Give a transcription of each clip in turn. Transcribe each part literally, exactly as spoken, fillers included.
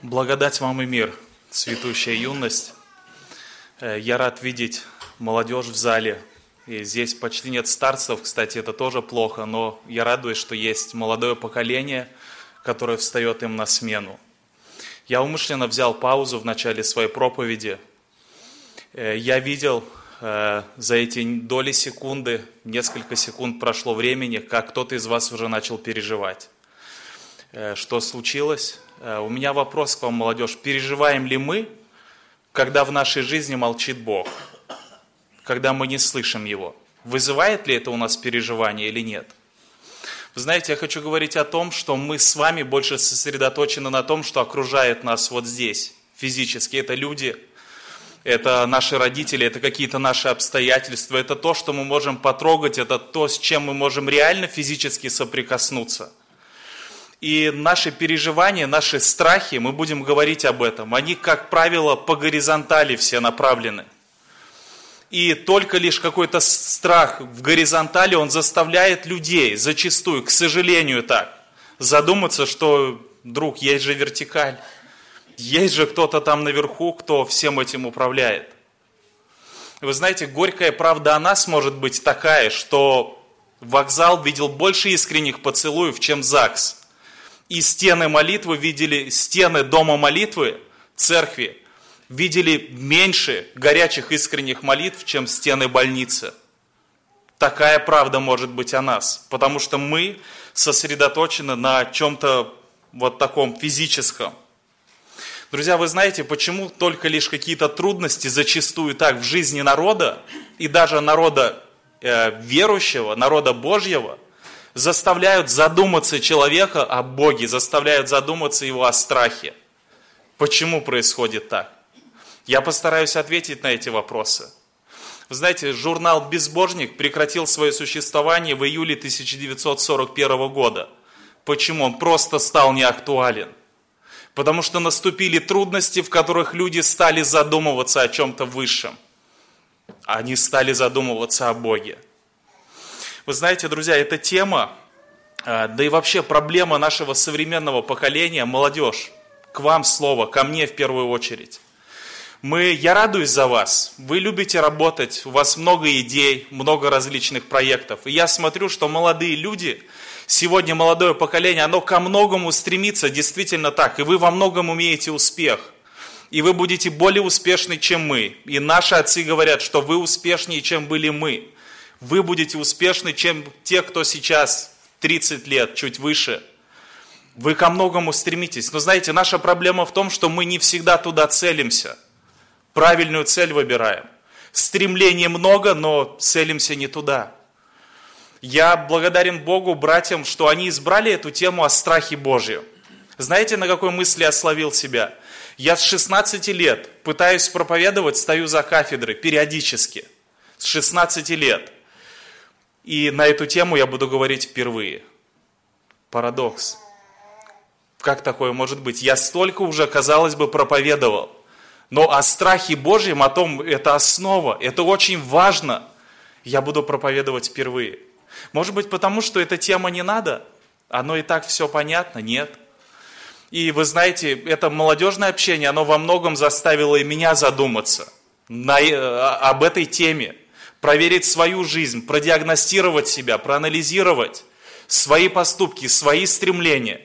Благодать вам и мир, цветущая юность. Я рад видеть молодежь в зале. И здесь почти нет старцев, кстати, это тоже плохо, но я радуюсь, что есть молодое поколение, которое встает им на смену. Я умышленно взял паузу в начале своей проповеди. Я видел за эти доли секунды, несколько секунд прошло времени, как кто-то из вас уже начал переживать. Что случилось? У меня вопрос к вам, молодежь. Переживаем ли мы, когда в нашей жизни молчит Бог? Когда мы не слышим Его? Вызывает ли это у нас переживание или нет? Вы знаете, я хочу говорить о том, что мы с вами больше сосредоточены на том, что окружает нас вот здесь, физически. Это люди, это наши родители, это какие-то наши обстоятельства, это то, что мы можем потрогать, это то, с чем мы можем реально физически соприкоснуться. И наши переживания, наши страхи, мы будем говорить об этом, они, как правило, по горизонтали все направлены. И только лишь какой-то страх в горизонтали, он заставляет людей, зачастую, к сожалению так, задуматься, что, друг, есть же вертикаль, есть же кто-то там наверху, кто всем этим управляет. Вы знаете, горькая правда о нас может быть такая, что вокзал видел больше искренних поцелуев, чем ЗАГС. И стены молитвы видели, стены дома молитвы, церкви, видели меньше горячих искренних молитв, чем стены больницы. Такая правда может быть о нас, потому что мы сосредоточены на чем-то вот таком физическом. Друзья, вы знаете, почему только лишь какие-то трудности зачастую так в жизни народа, и даже народа э, верующего, народа Божьего, заставляют задуматься человека о Боге, заставляют задуматься его о страхе. Почему происходит так? Я постараюсь ответить на эти вопросы. Вы знаете, журнал «Безбожник» прекратил свое существование в июле тысяча девятьсот сорок первого года. Почему? Он просто стал неактуален. Потому что наступили трудности, в которых люди стали задумываться о чем-то высшем. Они стали задумываться о Боге. Вы знаете, друзья, эта тема, да и вообще проблема нашего современного поколения, молодежь, к вам слово, ко мне в первую очередь. Мы, я радуюсь за вас, вы любите работать, у вас много идей, много различных проектов. И я смотрю, что молодые люди, сегодня молодое поколение, оно ко многому стремится, действительно так. И вы во многом умеете успех. И вы будете более успешны, чем мы. И наши отцы говорят, что вы успешнее, чем были мы. Вы будете успешны, чем те, кто сейчас тридцать лет, чуть выше. Вы ко многому стремитесь. Но знаете, наша проблема в том, что мы не всегда туда целимся. Правильную цель выбираем. Стремлений много, но целимся не туда. Я благодарен Богу, братьям, что они избрали эту тему о страхе Божьем. Знаете, на какой мысли я словил себя? Я с шестнадцати лет пытаюсь проповедовать, стою за кафедрой периодически. С шестнадцати лет. И на эту тему я буду говорить впервые. Парадокс. Как такое может быть? Я столько уже, казалось бы, проповедовал. Но о страхе Божьем, о том, это основа, это очень важно. Я буду проповедовать впервые. Может быть, потому что эта тема не надо? Оно и так все понятно? Нет. И вы знаете, это молодежное общение, оно во многом заставило и меня задуматься на, об этой теме. Проверить свою жизнь, продиагностировать себя, проанализировать свои поступки, свои стремления.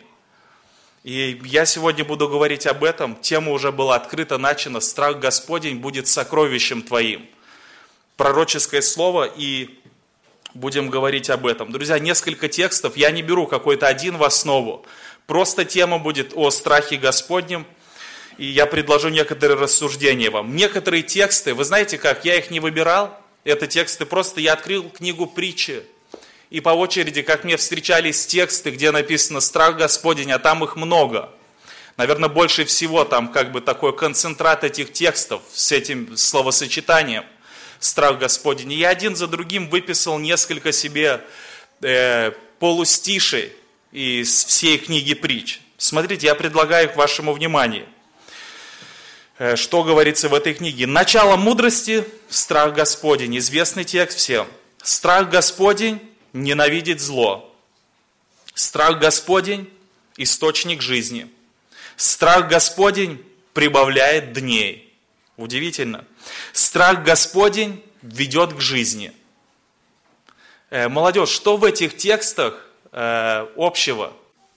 И я сегодня буду говорить об этом. Тема уже была открыта, начата. Страх Господень будет сокровищем твоим. Пророческое слово, и будем говорить об этом. Друзья, несколько текстов. Я не беру какой-то один в основу. Просто тема будет о страхе Господнем. И я предложу некоторые рассуждения вам. Некоторые тексты, вы знаете как, я их не выбирал. Это тексты просто, я открыл книгу притчи. И по очереди, как мне встречались тексты, где написано «Страх Господень», а там их много. Наверное, больше всего там как бы такой концентрат этих текстов с этим словосочетанием «Страх Господень». И я один за другим выписал несколько себе э, полустишей из всей книги притч. Смотрите, я предлагаю их вашему вниманию. Э, что говорится в этой книге? «Начало мудрости – страх Господень». Известный текст всем. «Страх Господень ненавидит зло. Страх Господень – источник жизни. Страх Господень прибавляет дней. Удивительно. Страх Господень ведет к жизни. Э, молодежь, что в этих текстах э, общего?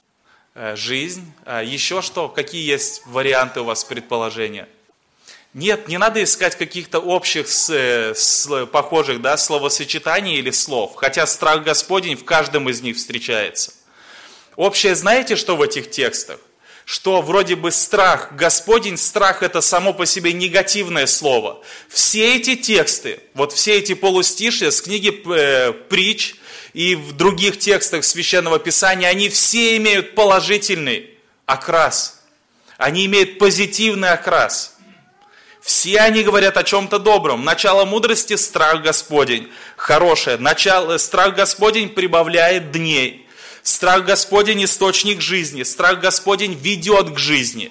Э, жизнь. А еще что? Какие есть варианты у вас предположения? Нет, не надо искать каких-то общих, с, с, похожих, да, словосочетаний или слов, хотя страх Господень в каждом из них встречается. Общее, знаете, что в этих текстах? Что вроде бы страх Господень, страх это само по себе негативное слово. Все эти тексты, вот все эти полустишья с книги э, притч и в других текстах Священного Писания, они все имеют положительный окрас. Они имеют позитивный окрас. Все они говорят о чем-то добром. Начало мудрости – страх Господень. Хорошее. Начало, страх Господень прибавляет дней. Страх Господень – источник жизни. Страх Господень ведет к жизни.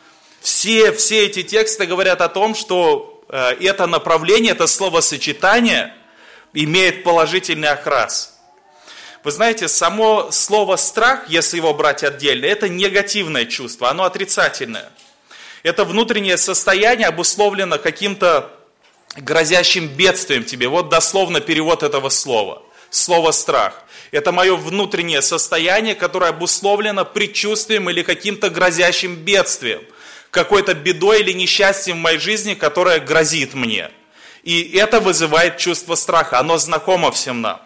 Все, все эти тексты говорят о том, что э, это направление, это словосочетание имеет положительный окрас. Вы знаете, само слово «страх», если его брать отдельно, это негативное чувство, оно отрицательное. Это внутреннее состояние обусловлено каким-то грозящим бедствием тебе. Вот дословно перевод этого слова. Слово «страх». Это мое внутреннее состояние, которое обусловлено предчувствием или каким-то грозящим бедствием. Какой-то бедой или несчастьем в моей жизни, которое грозит мне. И это вызывает чувство страха. Оно знакомо всем нам.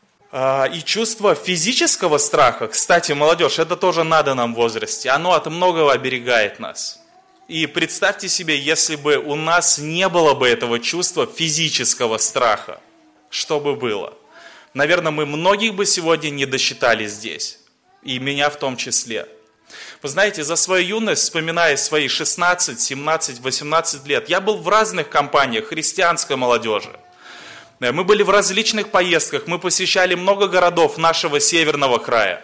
И чувство физического страха, кстати, молодежь, это тоже надо нам в возрасте. Оно от многого оберегает нас. И представьте себе, если бы у нас не было бы этого чувства физического страха, что бы было? Наверное, мы многих бы сегодня не досчитали здесь, и меня в том числе. Вы знаете, за свою юность, вспоминая свои шестнадцать, семнадцать, восемнадцать лет, я был в разных компаниях христианской молодежи. Мы были в различных поездках, мы посещали много городов нашего северного края.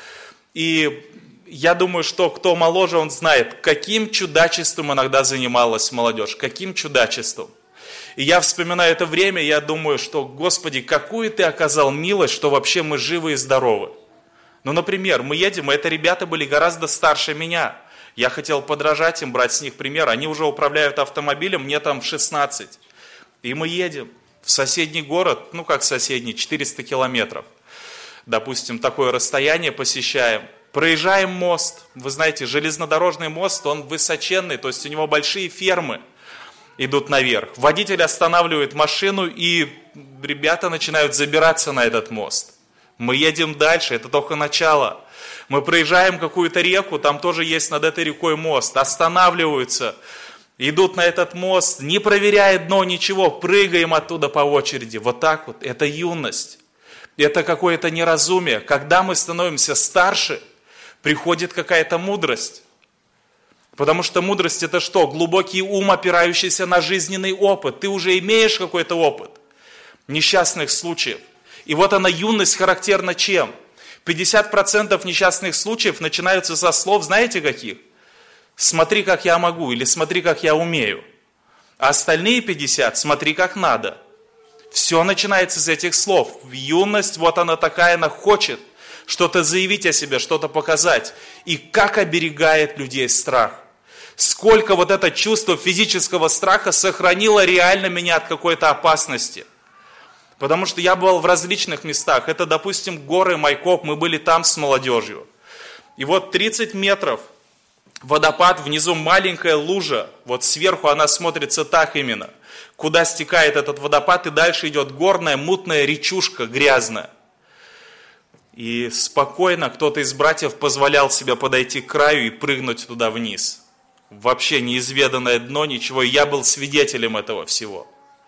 И я думаю, что кто моложе, он знает, каким чудачеством иногда занималась молодежь, каким чудачеством. И я вспоминаю это время, я думаю, что, Господи, какую Ты оказал милость, что вообще мы живы и здоровы. Ну, например, мы едем, и это ребята были гораздо старше меня. Я хотел подражать им, брать с них пример. Они уже управляют автомобилем, мне там шестнадцать. И мы едем в соседний город, ну как соседний, четыреста километров. Допустим, такое расстояние посещаем. Проезжаем мост, вы знаете, железнодорожный мост, он высоченный, то есть у него большие фермы идут наверх. Водитель останавливает машину, и ребята начинают забираться на этот мост. Мы едем дальше, это только начало. Мы проезжаем какую-то реку, там тоже есть над этой рекой мост, останавливаются, идут на этот мост, не проверяя дно, ничего, прыгаем оттуда по очереди. Вот так вот, это юность, это какое-то неразумие. Когда мы становимся старше, приходит какая-то мудрость. Потому что мудрость это что? Глубокий ум, опирающийся на жизненный опыт. Ты уже имеешь какой-то опыт несчастных случаев. И вот она, юность, характерна чем? пятьдесят процентов несчастных случаев начинаются со слов, знаете каких? Смотри, как я могу, или смотри, как я умею. А остальные пятьдесят, смотри, как надо. Все начинается с этих слов. Юность, вот она такая, она хочет что-то заявить о себе, что-то показать. И как оберегает людей страх. Сколько вот это чувство физического страха сохранило реально меня от какой-то опасности. Потому что я был в различных местах. Это, допустим, горы Майкоп, мы были там с молодежью. И вот тридцать метров, водопад, внизу маленькая лужа, вот сверху она смотрится так именно. Куда стекает этот водопад, и дальше идет горная, мутная речушка, грязная. И спокойно кто-то из братьев позволял себе подойти к краю и прыгнуть туда вниз. Вообще неизведанное дно, ничего, и я был свидетелем этого всего.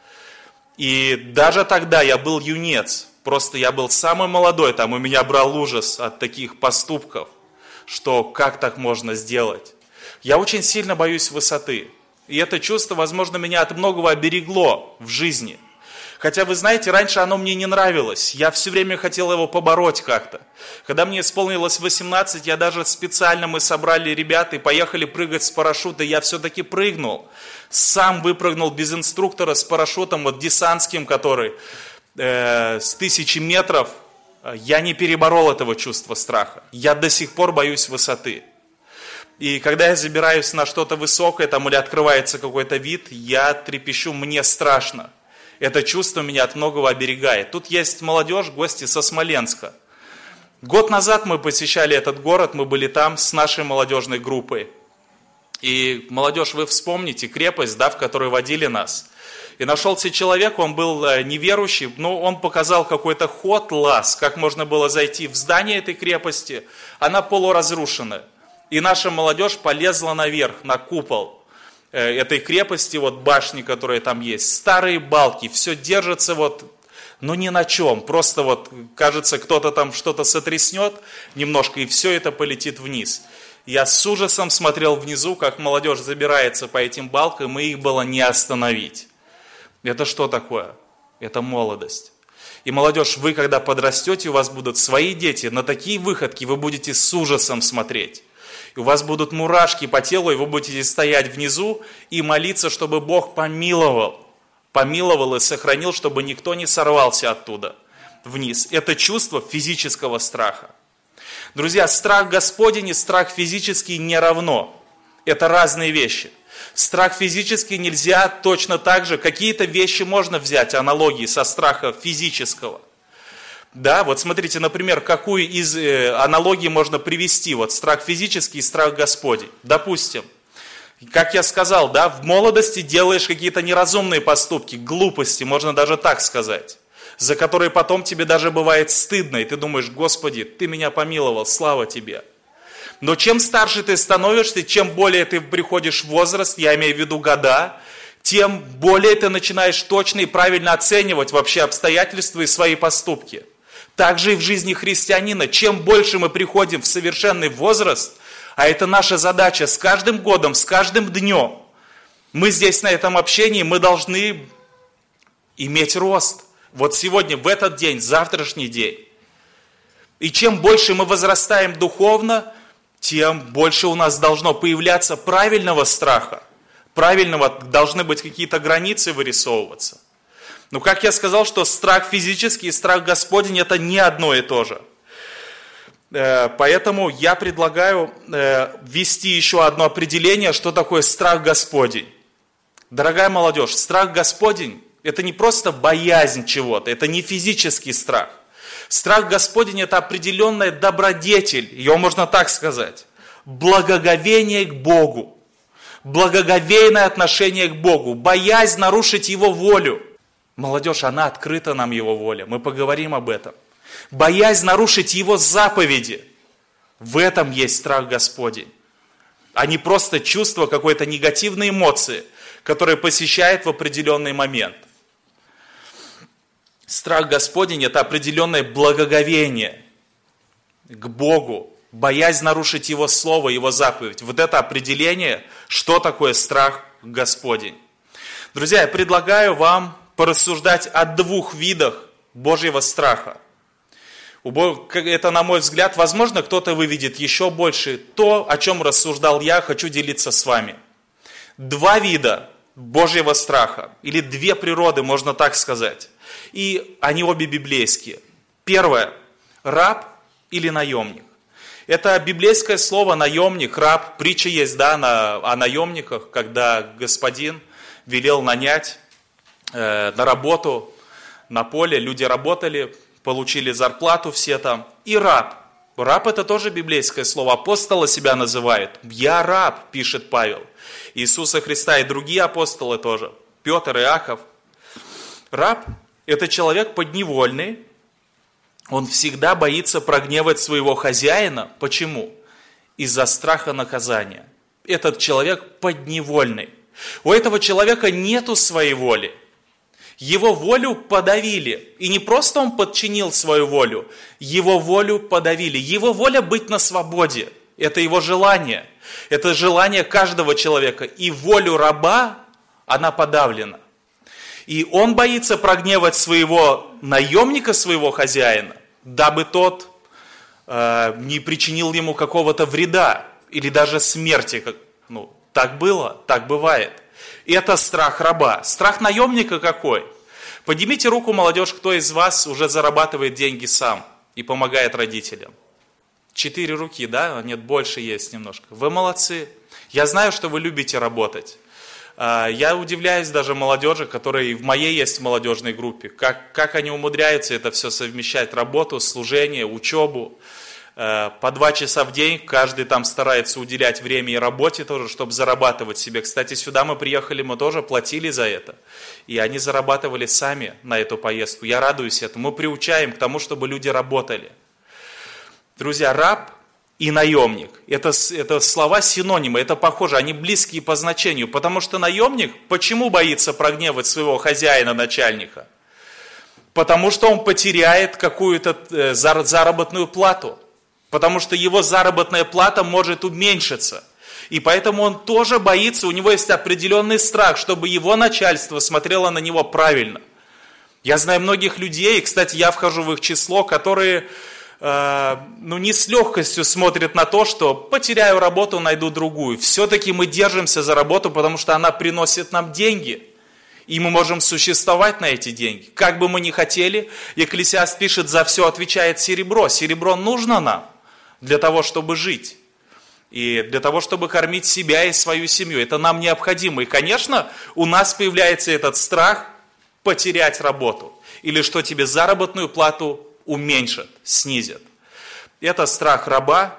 И даже тогда я был юнец, просто я был самый молодой, там у меня брал ужас от таких поступков, что как так можно сделать. Я очень сильно боюсь высоты, и это чувство, возможно, меня от многого оберегло в жизни. Хотя, вы знаете, раньше оно мне не нравилось, я все время хотел его побороть как-то. Когда мне исполнилось восемнадцать, я даже специально, мы собрали ребят и поехали прыгать с парашюта, я все-таки прыгнул. Сам выпрыгнул без инструктора с парашютом, вот десантским, который э, с тысячи метров. Я не переборол этого чувства страха. Я до сих пор боюсь высоты. И когда я забираюсь на что-то высокое, там, или открывается какой-то вид, я трепещу, мне страшно. Это чувство меня от многого оберегает. Тут есть молодежь, гости со Смоленска. Год назад мы посещали этот город, мы были там с нашей молодежной группой. И, молодежь, вы вспомните крепость, да, в которой водили нас. И нашелся человек, он был неверующий, но он показал какой-то ход, лаз, как можно было зайти в здание этой крепости. Она полуразрушена. И наша молодежь полезла наверх, на купол этой крепости, вот башни, которые там есть. Старые балки, все держится вот, ну ни на чем. Просто вот, кажется, кто-то там что-то сотряснет немножко, и все это полетит вниз. Я с ужасом смотрел внизу, как молодежь забирается по этим балкам, и их было не остановить. Это что такое? Это молодость. И, молодежь, вы, когда подрастете, у вас будут свои дети, на такие выходки вы будете с ужасом смотреть. И у вас будут мурашки по телу, и вы будете стоять внизу и молиться, чтобы Бог помиловал. Помиловал и сохранил, чтобы никто не сорвался оттуда вниз. Это чувство физического страха. Друзья, страх Господень и страх физический не равно. Это разные вещи. Страх физический нельзя точно так же. Какие-то вещи можно взять, аналогии со страха физического. Да, вот смотрите, например, какую из э, аналогий можно привести. Вот страх физический и страх Господень. Допустим, как я сказал, да, в молодости делаешь какие-то неразумные поступки, глупости, можно даже так сказать, за которые потом тебе даже бывает стыдно, и ты думаешь: Господи, Ты меня помиловал, слава Тебе. Но чем старше ты становишься, чем более ты приходишь в возраст, я имею в виду года, тем более ты начинаешь точно и правильно оценивать вообще обстоятельства и свои поступки. Также и в жизни христианина, чем больше мы приходим в совершенный возраст, а это наша задача с каждым годом, с каждым днем, мы здесь на этом общении, мы должны иметь рост. Вот сегодня, в этот день, завтрашний день. И чем больше мы возрастаем духовно, тем больше у нас должно появляться правильного страха. Правильного, должны быть какие-то границы вырисовываться. Но как я сказал, что страх физический и страх Господень – это не одно и то же. Поэтому я предлагаю ввести еще одно определение, что такое страх Господень. Дорогая молодежь, страх Господень – это не просто боязнь чего-то, это не физический страх. Страх Господень – это определенная добродетель, ее можно так сказать, благоговение к Богу, благоговейное отношение к Богу, боязнь нарушить Его волю. Молодежь, она открыта нам Его воля, мы поговорим об этом. Боязнь нарушить Его заповеди, в этом есть страх Господень, а не просто чувство какой-то негативной эмоции, которая посещает в определенный момент. Страх Господень – это определенное благоговение к Богу, боязнь нарушить Его Слово, Его заповедь. Вот это определение, что такое страх Господень. Друзья, я предлагаю вам порассуждать о двух видах Божьего страха. Это, на мой взгляд, возможно, кто-то выведет еще больше. То, о чем рассуждал я, хочу делиться с вами. Два вида Божьего страха, или две природы, можно так сказать. И они обе библейские. Первое – раб или наемник. Это библейское слово наемник, раб. Притча есть, да, на, о наемниках, когда господин велел нанять э, на работу на поле. Люди работали, получили зарплату все там. И раб. Раб – это тоже библейское слово. Апостола себя называют. «Я раб», пишет Павел. Иисуса Христа и другие апостолы тоже. Петр, Иаков. Раб – это человек подневольный, он всегда боится прогневать своего хозяина. Почему? Из-за страха наказания. Этот человек подневольный. У этого человека нету своей воли. Его волю подавили. И не просто он подчинил свою волю, его волю подавили. Его воля быть на свободе. Это его желание. Это желание каждого человека. И волю раба, она подавлена. И он боится прогневать своего наемника, своего хозяина, дабы тот э, не причинил ему какого-то вреда или даже смерти. Ну, так было, так бывает. И это страх раба. Страх наемника какой? Поднимите руку, молодежь, кто из вас уже зарабатывает деньги сам и помогает родителям. Четыре руки, да? Нет, больше есть немножко. Вы молодцы. Я знаю, что вы любите работать. Я удивляюсь даже молодежи, которая и в моей есть молодежной группе. Как, как они умудряются это все совмещать, работу, служение, учебу. По два часа в день, каждый там старается уделять время и работе тоже, чтобы зарабатывать себе. Кстати, сюда мы приехали, мы тоже платили за это. И они зарабатывали сами на эту поездку. Я радуюсь этому. Мы приучаем к тому, чтобы люди работали. Друзья, раб и наемник. Это, это слова синонимы, это похоже, они близкие по значению. Потому что наемник, почему боится прогневать своего хозяина, начальника? Потому что он потеряет какую-то заработную плату. Потому что его заработная плата может уменьшиться. И поэтому он тоже боится, у него есть определенный страх, чтобы его начальство смотрело на него правильно. Я знаю многих людей, и, кстати, я вхожу в их число, которые э, ну, не с легкостью смотрят на то, что потеряю работу, найду другую. Все-таки мы держимся за работу, потому что она приносит нам деньги. И мы можем существовать на эти деньги. Как бы мы ни хотели, Екклесиаст пишет, за все отвечает серебро. Серебро нужно нам для того, чтобы жить. И для того, чтобы кормить себя и свою семью. Это нам необходимо. И, конечно, у нас появляется этот страх потерять работу. Или что тебе заработную плату уменьшат, снизят. Это страх раба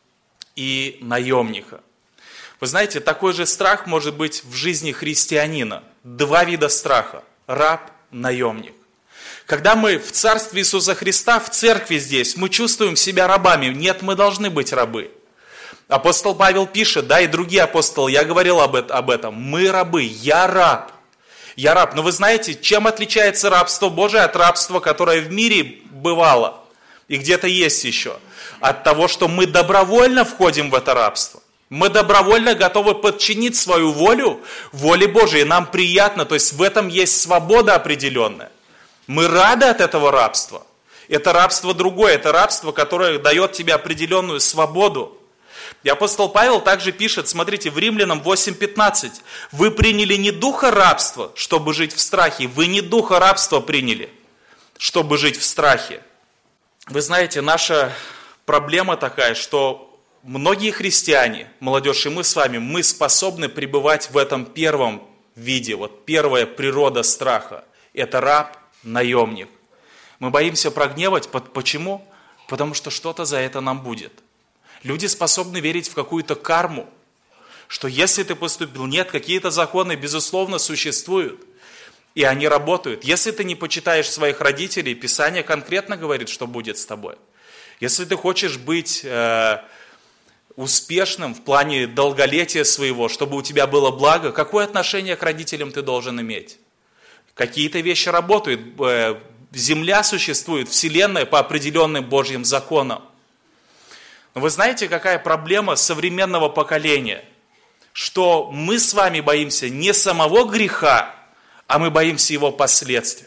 и наемника. Вы знаете, такой же страх может быть в жизни христианина. Два вида страха. Раб, наемник. Когда мы в Царстве Иисуса Христа, в церкви здесь, мы чувствуем себя рабами. Нет, мы должны быть рабы. Апостол Павел пишет, да, и другие апостолы, я говорил об этом. Мы рабы, я раб. Я раб. Но вы знаете, чем отличается рабство Божие от рабства, которое в мире бывало? И где-то есть еще. От того, что мы добровольно входим в это рабство. Мы добровольно готовы подчинить свою волю воле Божией. Нам приятно, то есть в этом есть свобода определенная. Мы рады от этого рабства. Это рабство другое, это рабство, которое дает тебе определенную свободу. И апостол Павел также пишет, смотрите, в Римлянам восемь пятнадцать. Вы приняли не духа рабства, чтобы жить в страхе. Вы не духа рабства приняли, чтобы жить в страхе. Вы знаете, наша проблема такая, что многие христиане, молодежь и мы с вами, мы способны пребывать в этом первом виде. Вот первая природа страха. Это раб, наемник. Мы боимся прогневать. Почему? Потому что что-то за это нам будет. Люди способны верить в какую-то карму, что если ты поступил, нет, какие-то законы, безусловно, существуют, и они работают. Если ты не почитаешь своих родителей, Писание конкретно говорит, что будет с тобой. Если ты хочешь быть э, успешным в плане долголетия своего, чтобы у тебя было благо, какое отношение к родителям ты должен иметь? Какие-то вещи работают, э, земля существует, вселенная по определенным Божьим законам. Но вы знаете, какая проблема современного поколения? Что мы с вами боимся не самого греха, а мы боимся его последствия.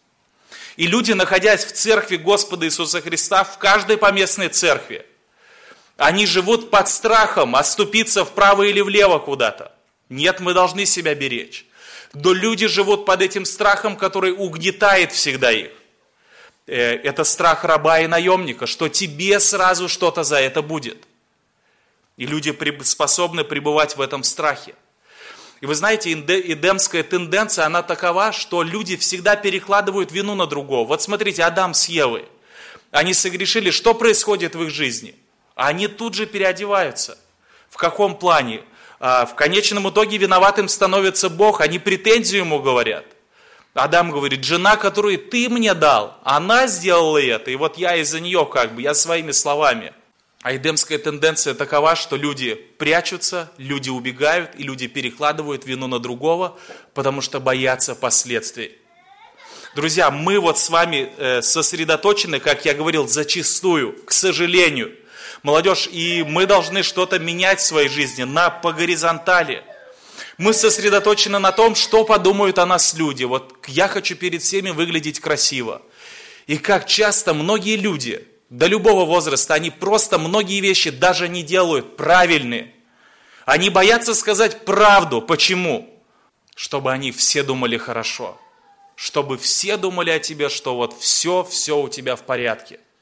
И люди, находясь в церкви Господа Иисуса Христа, в каждой поместной церкви, они живут под страхом оступиться вправо или влево куда-то. Нет, мы должны себя беречь. Но люди живут под этим страхом, который угнетает всегда их. Это страх раба и наемника, что тебе сразу что-то за это будет. И люди способны пребывать в этом страхе. И вы знаете, эдемская тенденция, она такова, что люди всегда перекладывают вину на другого. Вот смотрите, Адам с Евой. Они согрешили, что происходит в их жизни? Они тут же переодеваются. В каком плане? В конечном итоге виноватым становится Бог, они претензию ему говорят. Адам говорит, жена, которую ты мне дал, она сделала это, и вот я из-за нее как бы, я своими словами. А эдемская тенденция такова, что люди прячутся, люди убегают, и люди перекладывают вину на другого, потому что боятся последствий. Друзья, мы вот с вами сосредоточены, как я говорил, зачастую, к сожалению. Молодежь, и мы должны что-то менять в своей жизни на, по горизонтали. Мы сосредоточены на том, что подумают о нас люди. Вот я хочу перед всеми выглядеть красиво. И как часто многие люди, до любого возраста, они просто многие вещи даже не делают правильные. Они боятся сказать правду. Почему? Чтобы они все думали хорошо. Чтобы все думали о тебе, что вот все, все у тебя в порядке.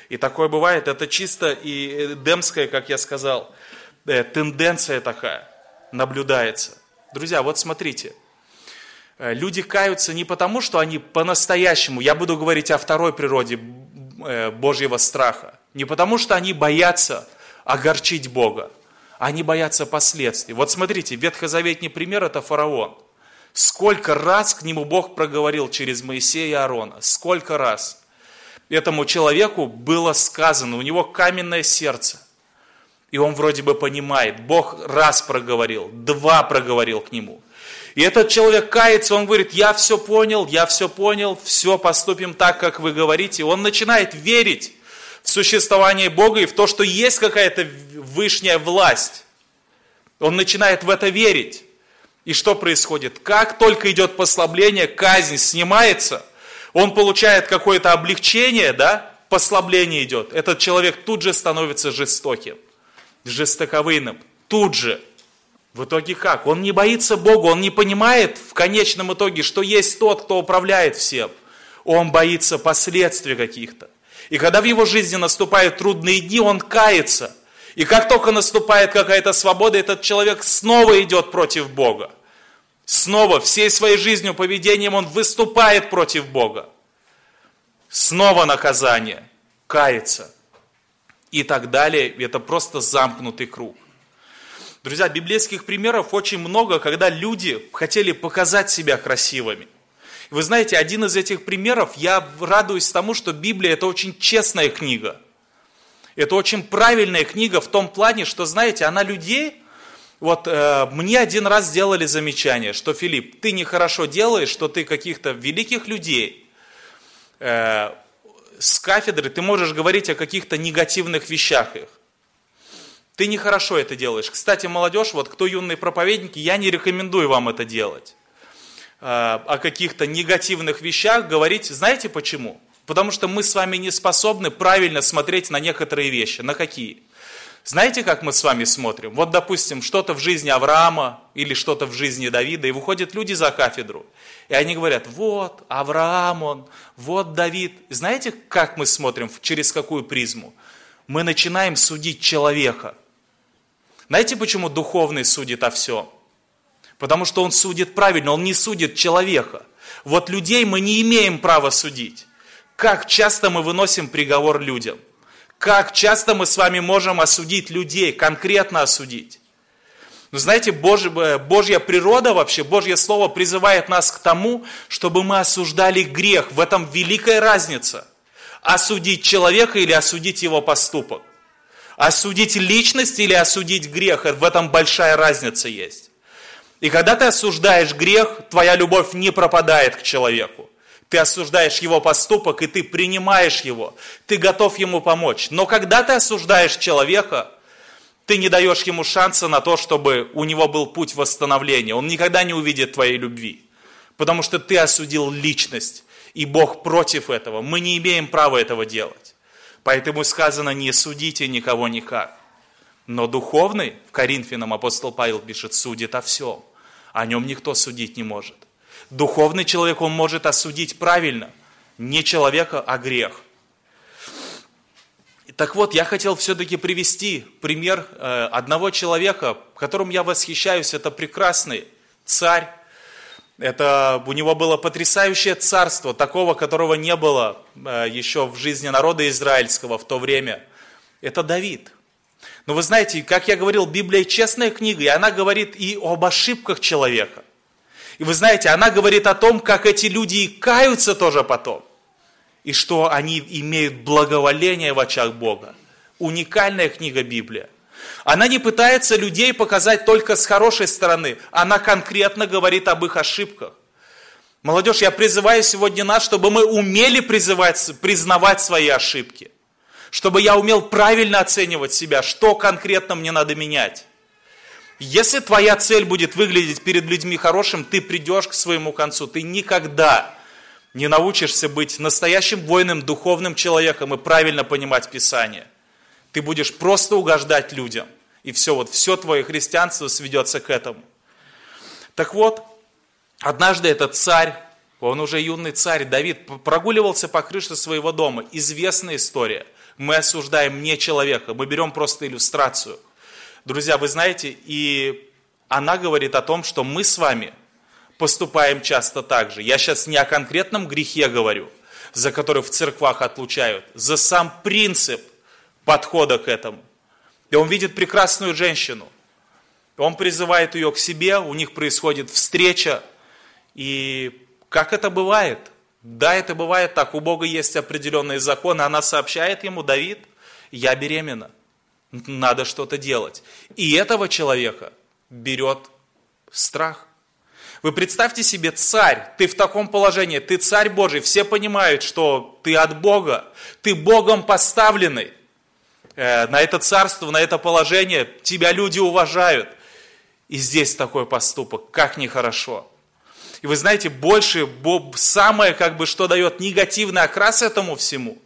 И такое бывает, это чисто и эдемская, как я сказал, тенденция такая наблюдается. Друзья, вот смотрите, люди каются не потому, что они по-настоящему, я буду говорить о второй природе Божьего страха, не потому, что они боятся огорчить Бога, они боятся последствий. Вот смотрите, ветхозаветный пример – это фараон. Сколько раз к нему Бог проговорил через Моисея и Аарона, сколько раз. Этому человеку было сказано, у него каменное сердце. И он вроде бы понимает, Бог раз проговорил, два проговорил к нему. И этот человек кается, он говорит, я все понял, я все понял, все, поступим так, как вы говорите. Он начинает верить в существование Бога и в то, что есть какая-то высшая власть. Он начинает в это верить. И что происходит? Как только идет послабление, казнь снимается, он получает какое-то облегчение, да, послабление идет. Этот человек тут же становится жестоким, жестоковыйным, тут же. В итоге как? Он не боится Бога, он не понимает в конечном итоге, что есть тот, кто управляет всем. Он боится последствий каких-то. И когда в его жизни наступают трудные дни, он кается. И как только наступает какая-то свобода, этот человек снова идет против Бога. Снова всей своей жизнью, поведением он выступает против Бога. Снова наказание, кается. И так далее. Это просто замкнутый круг. Друзья, библейских примеров очень много, когда люди хотели показать себя красивыми. Вы знаете, один из этих примеров, я радуюсь тому, что Библия – это очень честная книга. Это очень правильная книга в том плане, что, знаете, она людей... Вот э, мне один раз сделали замечание, что, Филипп, ты нехорошо делаешь, что ты каких-то великих людей э, с кафедры, ты можешь говорить о каких-то негативных вещах их. Ты нехорошо это делаешь. Кстати, молодежь, вот кто юные проповедники, я не рекомендую вам это делать. Э, о каких-то негативных вещах говорить, знаете почему? Потому что мы с вами не способны правильно смотреть на некоторые вещи. На какие? Знаете, как мы с вами смотрим? Вот, допустим, что-то в жизни Авраама или что-то в жизни Давида, и выходят люди за кафедру, и они говорят, вот Авраам он, вот Давид. Знаете, как мы смотрим, через какую призму? Мы начинаем судить человека. Знаете, почему духовный судит о всем? Потому что он судит правильно, он не судит человека. Вот людей мы не имеем права судить. Как часто мы выносим приговор людям? Как часто мы с вами можем осудить людей, конкретно осудить? Но знаете, Божья, Божья природа вообще, Божье Слово призывает нас к тому, чтобы мы осуждали грех. В этом великая разница. Осудить человека или осудить его поступок. Осудить личность или осудить грех. В этом большая разница есть. И когда ты осуждаешь грех, твоя любовь не пропадает к человеку. Ты осуждаешь его поступок, и ты принимаешь его. Ты готов ему помочь. Но когда ты осуждаешь человека, ты не даешь ему шанса на то, чтобы у него был путь восстановления. Он никогда не увидит твоей любви. Потому что ты осудил личность. И Бог против этого. Мы не имеем права этого делать. Поэтому сказано, не судите никого никак. Но духовный, в Коринфянам апостол Павел пишет, судит о всем. О нем никто судить не может. Духовный человек, он может осудить правильно. Не человека, а грех. Так вот, я хотел все-таки привести пример одного человека, которым я восхищаюсь. Это прекрасный царь. Это, у него было потрясающее царство, такого, которого не было еще в жизни народа израильского в то время. Это Давид. Но вы знаете, как я говорил, Библия честная книга, и она говорит и об ошибках человека. И вы знаете, она говорит о том, как эти люди и каются тоже потом. И что они имеют благоволение в очах Бога. Уникальная книга Библия. Она не пытается людей показать только с хорошей стороны. Она конкретно говорит об их ошибках. Молодежь, я призываю сегодня нас, чтобы мы умели призывать, признавать свои ошибки. Чтобы я умел правильно оценивать себя, что конкретно мне надо менять. Если твоя цель будет выглядеть перед людьми хорошим, ты придешь к своему концу. Ты никогда не научишься быть настоящим воином, духовным человеком и правильно понимать Писание. Ты будешь просто угождать людям. И все, вот, все твое христианство сведется к этому. Так вот, однажды этот царь, он уже юный царь, Давид, прогуливался по крыше своего дома. Известная история. Мы осуждаем не человека, мы берем просто иллюстрацию. Друзья, вы знаете, и она говорит о том, что мы с вами поступаем часто так же. Я сейчас не о конкретном грехе говорю, за который в церквах отлучают, за сам принцип подхода к этому. И он видит прекрасную женщину, он призывает ее к себе, у них происходит встреча. И как это бывает? Да, это бывает так, у Бога есть определенные законы, она сообщает ему: Давид, я беременна, надо что-то делать. И этого человека берет страх. Вы представьте себе, царь, ты в таком положении, ты царь Божий, все понимают, что ты от Бога, ты Богом поставленный э, на это царство, на это положение, тебя люди уважают. И здесь такой поступок, как нехорошо. И вы знаете, больше, самое, как бы, что дает негативный окрас этому всему,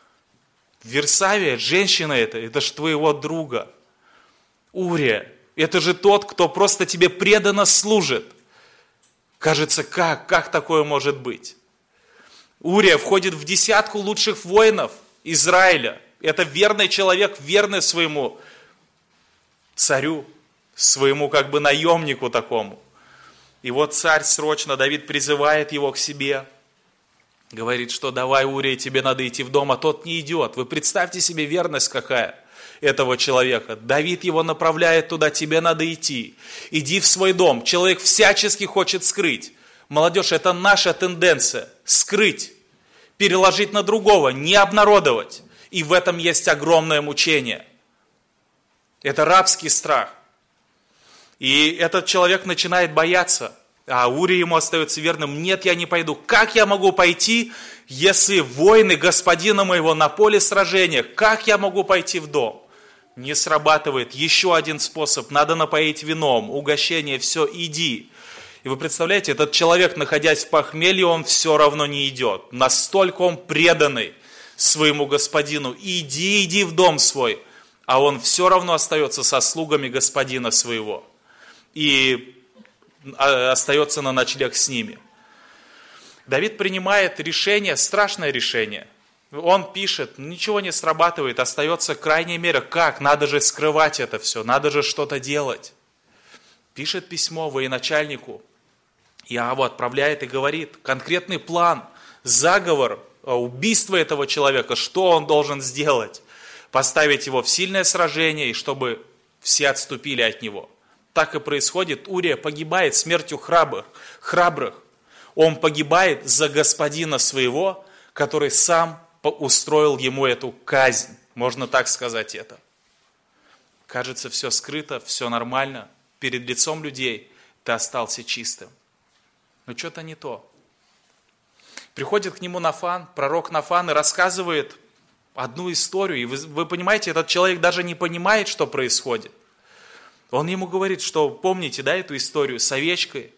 Версавия, женщина эта, это же твоего друга, Урия, это же тот, кто просто тебе преданно служит. Кажется, как, как такое может быть? Урия входит в десятку лучших воинов Израиля. Это верный человек, верный своему царю, своему как бы наемнику такому. И вот царь срочно, Давид призывает его к себе, говорит, что давай, Урия, тебе надо идти в дом, а тот не идет. Вы представьте себе верность какая этого человека. Давид его направляет туда, тебе надо идти. Иди в свой дом. Человек всячески хочет скрыть. Молодежь, это наша тенденция. Скрыть, переложить на другого, не обнародовать. И в этом есть огромное мучение. Это рабский страх. И этот человек начинает бояться. А Урия ему остается верным: нет, я не пойду. Как я могу пойти, если воины господина моего на поле сражения? Как я могу пойти в дом? Не срабатывает. Еще один способ. Надо напоить вином, угощение, все, иди. И вы представляете, этот человек, находясь в похмелье, он все равно не идет. Настолько он преданный своему господину. Иди, иди в дом свой. А он все равно остается со слугами господина своего. И остается на ночлег с ними. Давид принимает решение, страшное решение. Он пишет, ничего не срабатывает, остается крайняя мера. Как? Надо же скрывать это все, надо же что-то делать. Пишет письмо военачальнику, Иоаву отправляет и говорит, конкретный план, заговор, убийство этого человека, что он должен сделать. Поставить его в сильное сражение, и чтобы все отступили от него. Так и происходит. Урия погибает смертью храбрых. храбрых. Он погибает за господина своего, который сам устроил ему эту казнь. Можно так сказать это. Кажется, все скрыто, все нормально. Перед лицом людей ты остался чистым. Но что-то не то. Приходит к нему Нафан, пророк Нафан, и рассказывает одну историю. И вы, вы понимаете, этот человек даже не понимает, что происходит. Он ему говорит, что помните, да, эту историю с овечкой?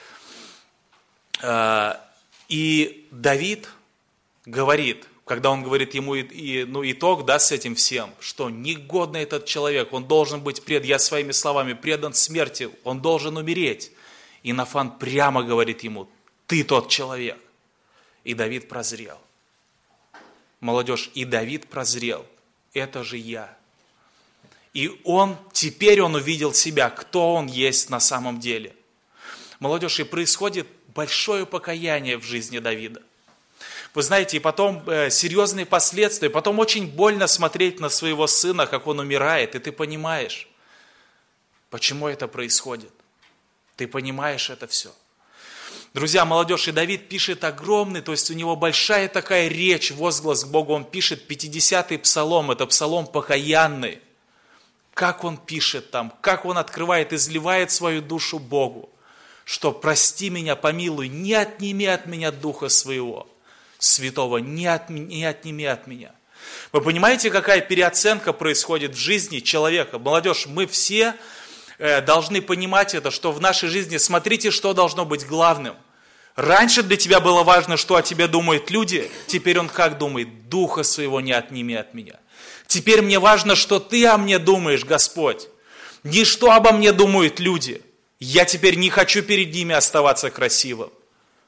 И Давид говорит, когда он говорит ему и, ну, итог, да, с этим всем, что негодный этот человек, он должен быть пред, я своими словами, предан смерти, он должен умереть. И Нафан прямо говорит ему, ты тот человек. И Давид прозрел. Молодежь, и Давид прозрел, это же я. И он, теперь он увидел себя, кто он есть на самом деле. Молодежь, и происходит большое покаяние в жизни Давида. Вы знаете, и потом э, серьезные последствия, потом очень больно смотреть на своего сына, как он умирает, и ты понимаешь, почему это происходит. Ты понимаешь это все. Друзья, молодежь, и Давид пишет огромный, то есть у него большая такая речь, возглас к Богу, он пишет пятидесятый псалом, это псалом покаянный. Как он пишет там, как он открывает, изливает свою душу Богу, что прости меня, помилуй, не отними от меня духа своего, святого, не, от, не отними от меня. Вы понимаете, какая переоценка происходит в жизни человека? Молодежь, мы все э, должны понимать это, что в нашей жизни, смотрите, что должно быть главным. Раньше для тебя было важно, что о тебе думают люди, теперь он как думает? Духа своего не отними от меня. Теперь мне важно, что ты о мне думаешь, Господь. Не что обо мне думают люди. Я теперь не хочу перед ними оставаться красивым.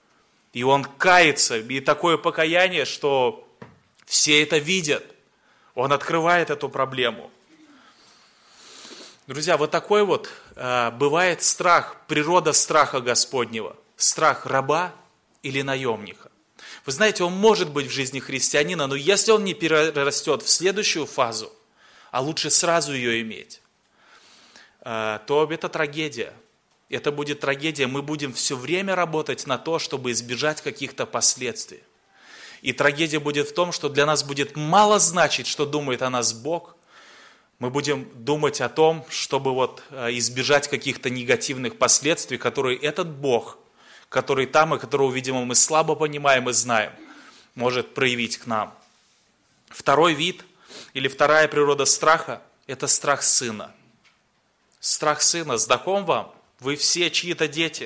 И он кается, и такое покаяние, что все это видят. Он открывает эту проблему. Друзья, вот такой вот э, бывает страх, природа страха Господнего. Страх раба или наемника. Вы знаете, он может быть в жизни христианина, но если он не перерастет в следующую фазу, а лучше сразу ее иметь, э, то это трагедия. Это будет трагедия. Мы будем все время работать на то, чтобы избежать каких-то последствий. И трагедия будет в том, что для нас будет мало значить, что думает о нас Бог. Мы будем думать о том, чтобы вот избежать каких-то негативных последствий, которые этот Бог, который там и которого, видимо, мы слабо понимаем и знаем, может проявить к нам. Второй вид или вторая природа страха – это страх сына. Страх сына. Знаком вам? Вы все чьи-то дети.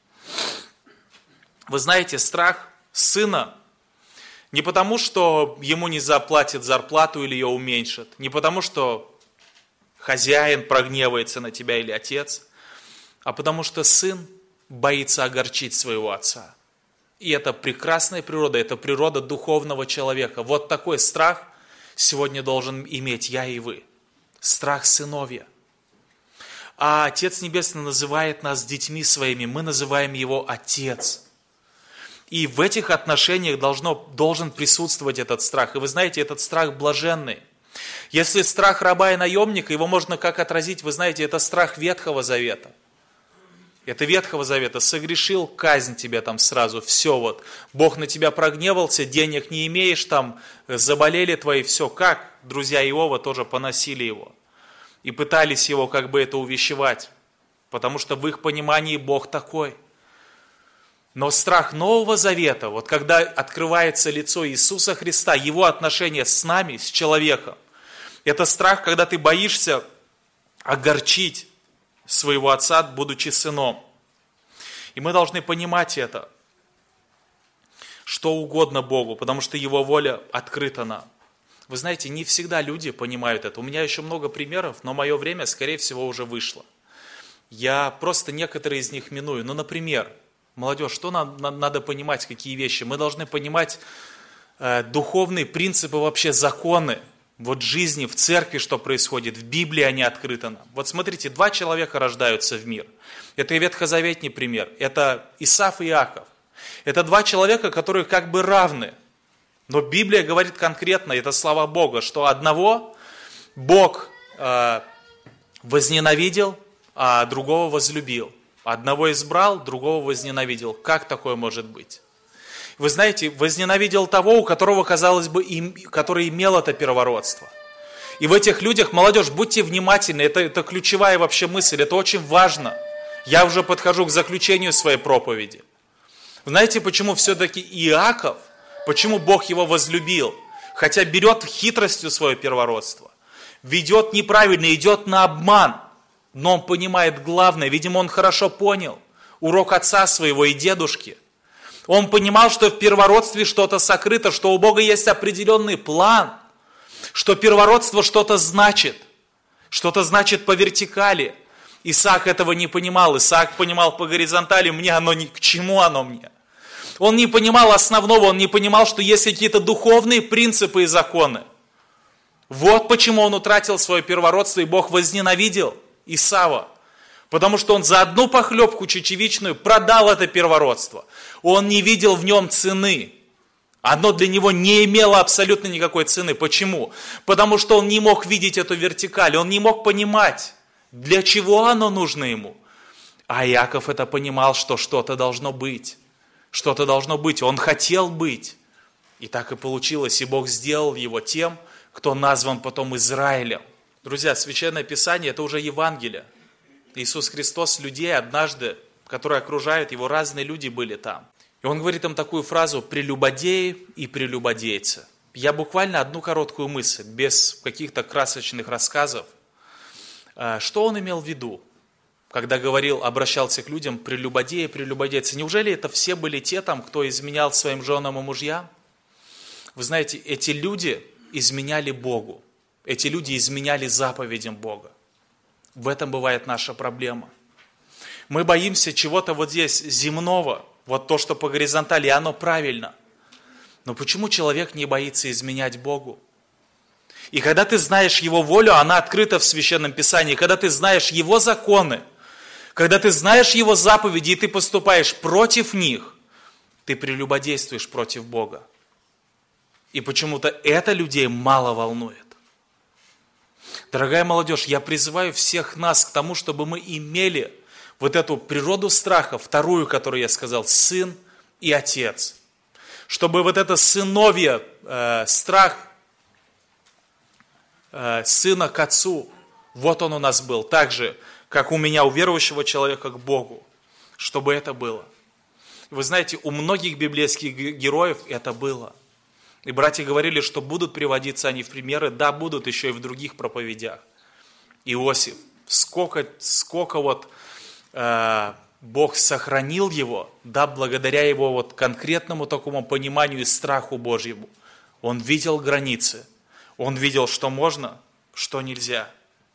Вы знаете, страх сына не потому, что ему не заплатят зарплату или ее уменьшат, не потому, что хозяин прогневается на тебя или отец, а потому что сын боится огорчить своего отца. И это прекрасная природа, это природа духовного человека. Вот такой страх сегодня должен иметь я и вы. Страх сыновья. А Отец Небесный называет нас детьми своими, мы называем Его Отец. И в этих отношениях должно, должен присутствовать этот страх. И вы знаете, этот страх блаженный. Если страх раба и наемника, его можно как отразить, вы знаете, это страх Ветхого Завета. Это Ветхого Завета. Согрешил, казнь тебе там сразу, все вот. Бог на тебя прогневался, денег не имеешь, там заболели твои, все. Как? Друзья Иова тоже поносили его. И пытались его как бы это увещевать. Потому что в их понимании Бог такой. Но страх Нового Завета, вот когда открывается лицо Иисуса Христа, Его отношение с нами, с человеком, это страх, когда ты боишься огорчить своего отца, будучи сыном. И мы должны понимать это, что угодно Богу, потому что Его воля открыта нам. Вы знаете, не всегда люди понимают это. У меня еще много примеров, но мое время, скорее всего, уже вышло. Я просто некоторые из них миную. Ну, например, молодежь, что нам надо понимать, какие вещи? Мы должны понимать э, духовные принципы, вообще законы, вот жизни в церкви, что происходит, в Библии они открыты нам. Вот смотрите, два человека рождаются в мир. Это и ветхозаветний пример, это Исав и Иаков. Это два человека, которые как бы равны. Но Библия говорит конкретно, это слава Бога, что одного Бог э, возненавидел, а другого возлюбил. Одного избрал, другого возненавидел. Как такое может быть? Вы знаете, возненавидел того, у которого, казалось бы, им, который имел это первородство. И в этих людях, молодежь, будьте внимательны, это, это ключевая вообще мысль, это очень важно. Я уже подхожу к заключению своей проповеди. Знаете, почему все-таки Иаков, почему Бог его возлюбил? Хотя берет хитростью свое первородство, ведет неправильно, идет на обман. Но он понимает главное, видимо, он хорошо понял урок отца своего и дедушки. Он понимал, что в первородстве что-то сокрыто, что у Бога есть определенный план, что первородство что-то значит, что-то значит по вертикали. Исаак этого не понимал, Исаак понимал по горизонтали, мне оно ни к чему оно мне. Он не понимал основного, он не понимал, что есть какие-то духовные принципы и законы. Вот почему он утратил свое первородство, и Бог возненавидел Исава, потому что он за одну похлебку чечевичную продал это первородство. Он не видел в нем цены. Оно для него не имело абсолютно никакой цены. Почему? Потому что он не мог видеть эту вертикаль, он не мог понимать, для чего оно нужно ему. А Иаков это понимал, что что-то должно быть. Что-то должно быть. Он хотел быть. И так и получилось. И Бог сделал его тем, кто назван потом Израилем. Друзья, Священное Писание – это уже Евангелие. Иисус Христос людей однажды, которые окружают его, разные люди были там. И он говорит им такую фразу «прелюбодеи и прелюбодейцы». Я буквально одну короткую мысль, без каких-то красочных рассказов. Что он имел в виду, когда говорил, обращался к людям «прелюбодеи и прелюбодейцы»? Неужели это все были те там, кто изменял своим женам и мужьям? Вы знаете, эти люди изменяли Богу. Эти люди изменяли заповедям Бога. В этом бывает наша проблема. Мы боимся чего-то вот здесь земного, вот то, что по горизонтали, и оно правильно. Но почему человек не боится изменять Богу? И когда ты знаешь Его волю, она открыта в Священном Писании. Когда ты знаешь Его законы, когда ты знаешь Его заповеди, и ты поступаешь против них, ты прелюбодействуешь против Бога. И почему-то это людей мало волнует. Дорогая молодежь, я призываю всех нас к тому, чтобы мы имели вот эту природу страха, вторую, которую я сказал, сын и отец. Чтобы вот это сыновье, э, страх э, сына к отцу, вот он у нас был, так же, как у меня, у верующего человека к Богу, чтобы это было. Вы знаете, у многих библейских героев это было. И братья говорили, что будут приводиться они в примеры, да, будут еще и в других проповедях. Иосиф, сколько, сколько вот э, Бог сохранил его, да, благодаря его вот конкретному такому пониманию и страху Божьему. Он видел границы, он видел, что можно, что нельзя.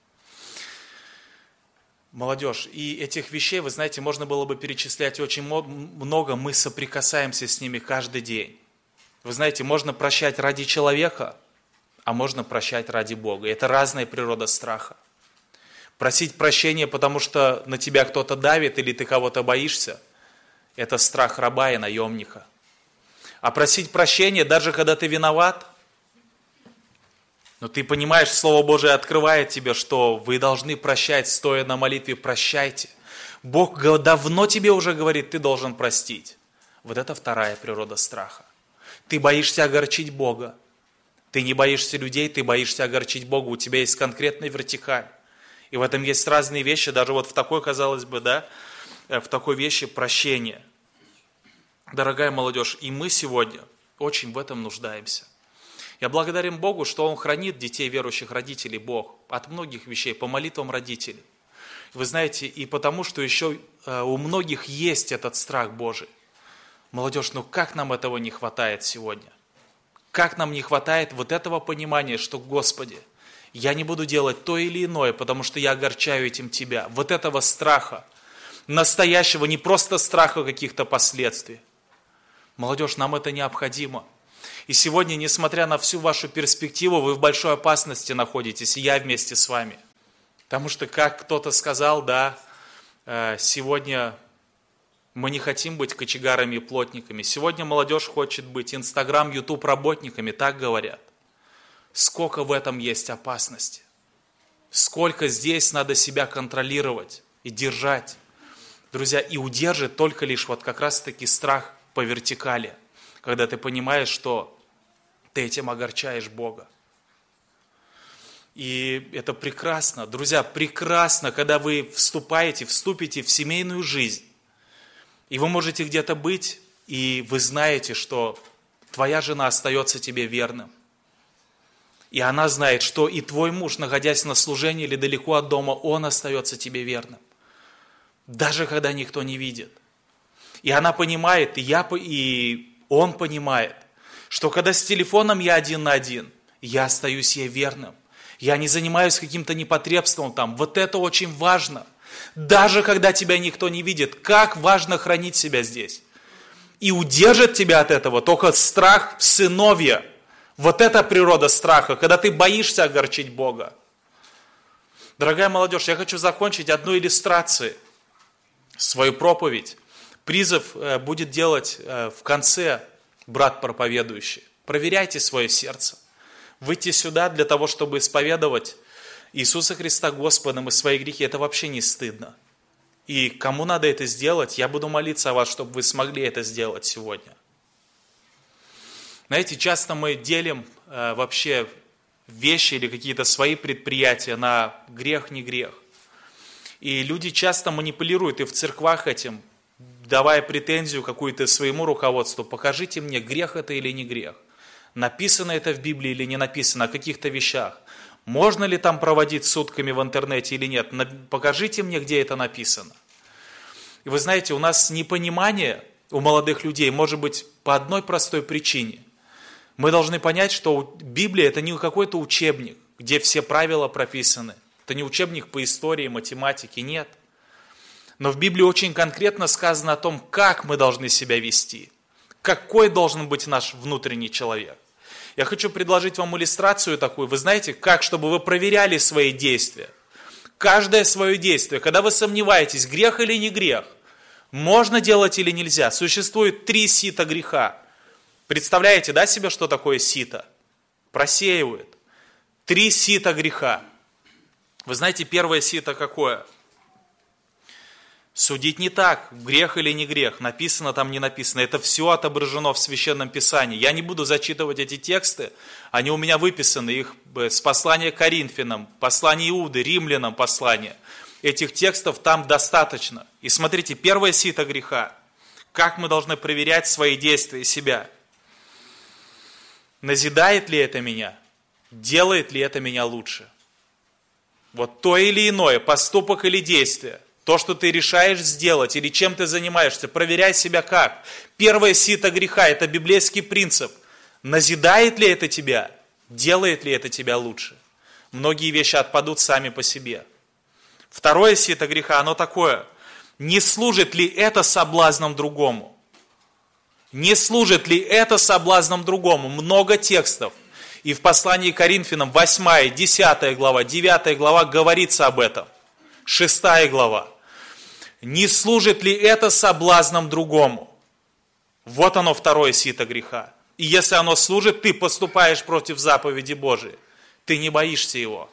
Молодежь, и этих вещей, вы знаете, можно было бы перечислять очень много, мы соприкасаемся с ними каждый день. Вы знаете, можно прощать ради человека, а можно прощать ради Бога. Это разная природа страха. Просить прощения, потому что на тебя кто-то давит или ты кого-то боишься, это страх раба и наемника. А просить прощения, даже когда ты виноват, но ты понимаешь, Слово Божие открывает тебе, что вы должны прощать, стоя на молитве, прощайте. Бог давно тебе уже говорит, ты должен простить. Вот это вторая природа страха. Ты боишься огорчить Бога. Ты не боишься людей, ты боишься огорчить Бога. У тебя есть конкретная вертикаль. И в этом есть разные вещи, даже вот в такой, казалось бы, да, в такой вещи прощение. Дорогая молодежь, и мы сегодня очень в этом нуждаемся. Я благодарен Богу, что Он хранит детей верующих родителей, Бог, от многих вещей, по молитвам родителей. Вы знаете, и потому, что еще у многих есть этот страх Божий. Молодежь, ну как нам этого не хватает сегодня? Как нам не хватает вот этого понимания, что, Господи, я не буду делать то или иное, потому что я огорчаю этим Тебя. Вот этого страха, настоящего, не просто страха каких-то последствий. Молодежь, нам это необходимо. И сегодня, несмотря на всю вашу перспективу, вы в большой опасности находитесь, и я вместе с вами. Потому что, как кто-то сказал, да, сегодня мы не хотим быть кочегарами и плотниками. Сегодня молодежь хочет быть Инстаграм, Ютуб работниками, так говорят. Сколько в этом есть опасности. Сколько здесь надо себя контролировать и держать. Друзья, и удержит только лишь вот как раз-таки страх по вертикали, когда ты понимаешь, что ты этим огорчаешь Бога. И это прекрасно. Друзья, прекрасно, когда вы вступаете, вступите в семейную жизнь. И вы можете где-то быть, и вы знаете, что твоя жена остается тебе верным. И она знает, что и твой муж, находясь на служении или далеко от дома, он остается тебе верным. Даже когда никто не видит. И она понимает, и, я, и он понимает, что когда с телефоном я один на один, я остаюсь ей верным. Я не занимаюсь каким-то непотребством там. Вот это очень важно. Даже когда тебя никто не видит, как важно хранить себя здесь. И удержит тебя от этого только страх сыновья. Вот это природа страха, когда ты боишься огорчить Бога. Дорогая молодежь, я хочу закончить одной иллюстрацией свою проповедь. Призыв будет делать в конце брат проповедующий. Проверяйте свое сердце. Выйти сюда для того, чтобы исповедовать Иисуса Христа Господом и свои грехи, это вообще не стыдно. И кому надо это сделать, я буду молиться о вас, чтобы вы смогли это сделать сегодня. Знаете, часто мы делим э, вообще вещи или какие-то свои предприятия на грех, не грех. И люди часто манипулируют и в церквах этим, давая претензию какую-то своему руководству. Покажите мне, грех это или не грех. Написано это в Библии или не написано, о каких-то вещах. Можно ли там проводить сутками в интернете или нет? Покажите мне, где это написано. И вы знаете, у нас непонимание у молодых людей может быть по одной простой причине. Мы должны понять, что Библия это не какой-то учебник, где все правила прописаны. Это не учебник по истории, математике, нет. Но в Библии очень конкретно сказано о том, как мы должны себя вести. Какой должен быть наш внутренний человек. Я хочу предложить вам иллюстрацию такую. Вы знаете, как, чтобы вы проверяли свои действия. Каждое свое действие, когда вы сомневаетесь, грех или не грех, можно делать или нельзя. Существует три сита греха. Представляете, да, себе, что такое сито? Просеивает. Три сита греха. Вы знаете, первое сито какое? Судить не так, грех или не грех, написано там, не написано. Это все отображено в Священном Писании. Я не буду зачитывать эти тексты, они у меня выписаны, их с послания к Коринфянам, послание Иуды, Римлянам послание. Этих текстов там достаточно. И смотрите, первое сито греха. Как мы должны проверять свои действия и себя? Назидает ли это меня? Делает ли это меня лучше? Вот то или иное, поступок или действие. То, что ты решаешь сделать или чем ты занимаешься, проверяй себя как. Первое сито греха – это библейский принцип. Назидает ли это тебя? Делает ли это тебя лучше? Многие вещи отпадут сами по себе. Второе сито греха, оно такое. Не служит ли это соблазном другому? Не служит ли это соблазном другому? Много текстов. И в послании к Коринфянам восьмая, десятая глава, девятая глава говорится об этом. шестая глава. Не служит ли это соблазном другому? Вот оно, второе сито греха. И если оно служит, ты поступаешь против заповеди Божией. Ты не боишься его.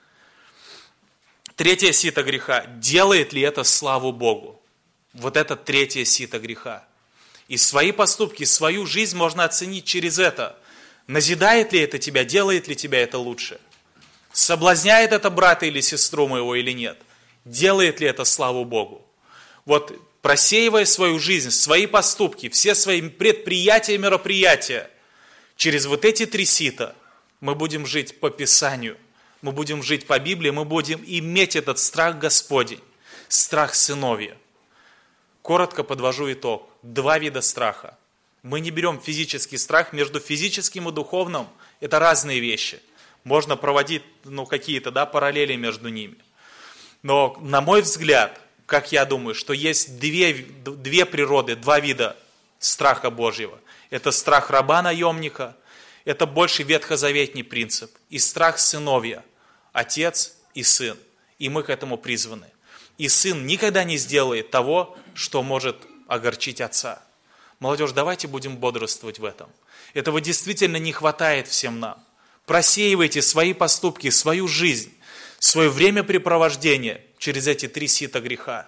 Третье сито греха. Делает ли это славу Богу? Вот это третье сито греха. И свои поступки, свою жизнь можно оценить через это. Назидает ли это тебя, делает ли тебя это лучше? Соблазняет это брата или сестру моего или нет? Делает ли это славу Богу? Вот просеивая свою жизнь, свои поступки, все свои предприятия и мероприятия, через вот эти три сита мы будем жить по Писанию, мы будем жить по Библии, мы будем иметь этот страх Господень, страх сыновья. Коротко подвожу итог. Два вида страха. Мы не берем физический страх, между физическим и духовным это разные вещи. Можно проводить ну, какие-то да, параллели между ними. Но, на мой взгляд, как я думаю, что есть две, две природы, два вида страха Божьего. Это страх раба-наемника, это больше ветхозаветний принцип. И страх сыновья, отец и сын. И мы к этому призваны. И сын никогда не сделает того, что может огорчить отца. Молодежь, давайте будем бодрствовать в этом. Этого действительно не хватает всем нам. Просеивайте свои поступки, свою жизнь, свое времяпрепровождение через эти три сита греха.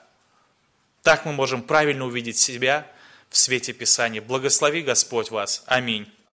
Так мы можем правильно увидеть себя в свете Писания. Благослови Господь вас. Аминь.